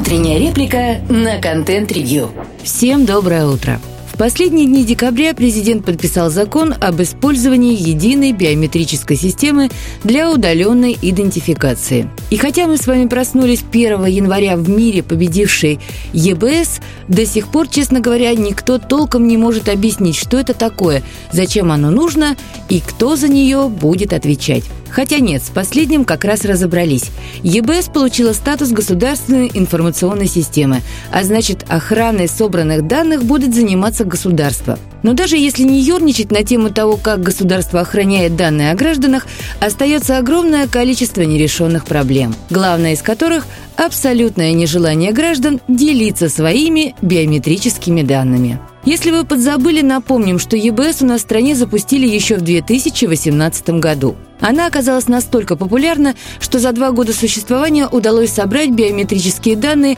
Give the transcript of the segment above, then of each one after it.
Утренняя реплика на Контент-ревью. Всем доброе утро. В последние дни декабря президент подписал закон об использовании единой биометрической системы для удаленной идентификации. И хотя мы с вами проснулись 1 января в мире, победившей ЕБС, до сих пор, честно говоря, никто толком не может объяснить, что это такое, зачем оно нужно и кто за нее будет отвечать. Хотя нет, с последним как раз разобрались. ЕБС получила статус государственной информационной системы, а значит, охраной собранных данных будет заниматься государство. Но даже если не ерничать на тему того, как государство охраняет данные о гражданах, остается огромное количество нерешенных проблем, главное из которых – абсолютное нежелание граждан делиться своими биометрическими данными. Если вы подзабыли, напомним, что ЕБС у нас в стране запустили еще в 2018 году. Она оказалась настолько популярна, что за 2 года существования удалось собрать биометрические данные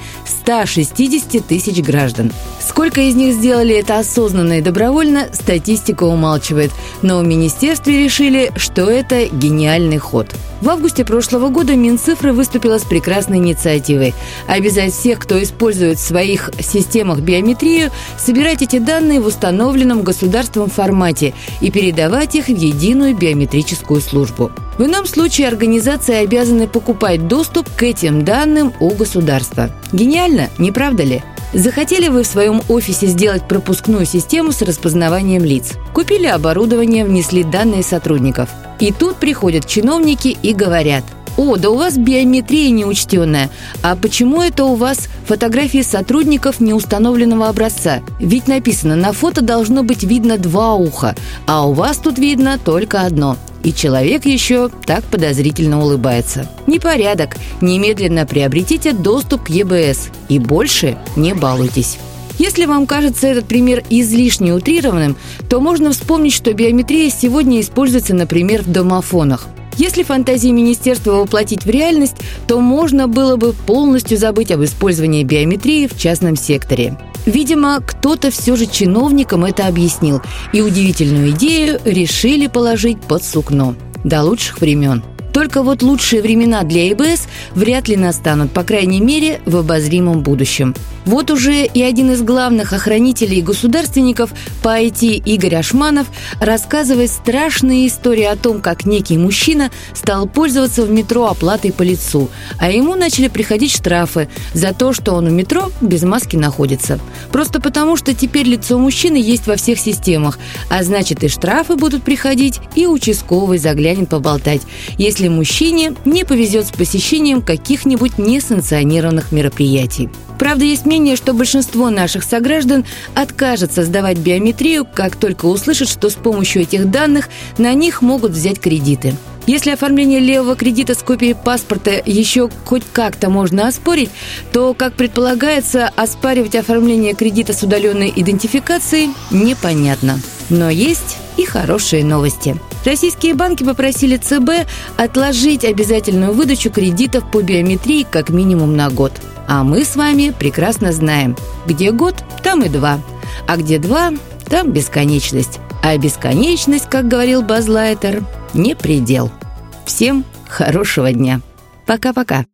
160 тысяч граждан. Сколько из них сделали это осознанно и добровольно, статистика умалчивает, но в министерстве решили, что это гениальный ход. В августе прошлого года Минцифры выступила с прекрасной инициативой – обязать всех, кто использует в своих системах биометрию, собирать эти данные в установленном государством формате и передавать их в единую биометрическую службу. В ином случае организации обязаны покупать доступ к этим данным у государства. Гениально, не правда ли? Захотели вы в своем офисе сделать пропускную систему с распознаванием лиц? Купили оборудование, внесли данные сотрудников. И тут приходят чиновники и говорят: «О, да у вас биометрия неучтенная. А почему это у вас фотографии сотрудников неустановленного образца? Ведь написано, на фото должно быть видно 2 уха, а у вас тут видно только 1». И человек еще так подозрительно улыбается. Непорядок. Немедленно приобретите доступ к ЕБС. И больше не балуйтесь. Если вам кажется этот пример излишне утрированным, то можно вспомнить, что биометрия сегодня используется, например, в домофонах. Если фантазии министерства воплотить в реальность, то можно было бы полностью забыть об использовании биометрии в частном секторе. Видимо, кто-то все же чиновникам это объяснил, и удивительную идею решили положить под сукно. До лучших времен. Только вот лучшие времена для ЕБС вряд ли настанут, по крайней мере, в обозримом будущем. Вот уже и один из главных охранителей и государственников по IT Игорь Ашманов рассказывает страшные истории о том, как некий мужчина стал пользоваться в метро оплатой по лицу, а ему начали приходить штрафы за то, что он в метро без маски находится. Просто потому, что теперь лицо мужчины есть во всех системах, а значит и штрафы будут приходить, и участковый заглянет поболтать, если мужчине не повезет с посещением каких-нибудь несанкционированных мероприятий. Правда, есть мнение, что большинство наших сограждан откажется сдавать биометрию, как только услышат, что с помощью этих данных на них могут взять кредиты. Если оформление левого кредита с копией паспорта еще хоть как-то можно оспорить, то, как предполагается, оспаривать оформление кредита с удаленной идентификацией непонятно. Но есть и хорошие новости. Российские банки попросили ЦБ отложить обязательную выдачу кредитов по биометрии как минимум на год. А мы с вами прекрасно знаем, где год, там и 2. А где 2, там бесконечность. А бесконечность, как говорил Базз Лайтер, не предел. Всем хорошего дня. Пока-пока.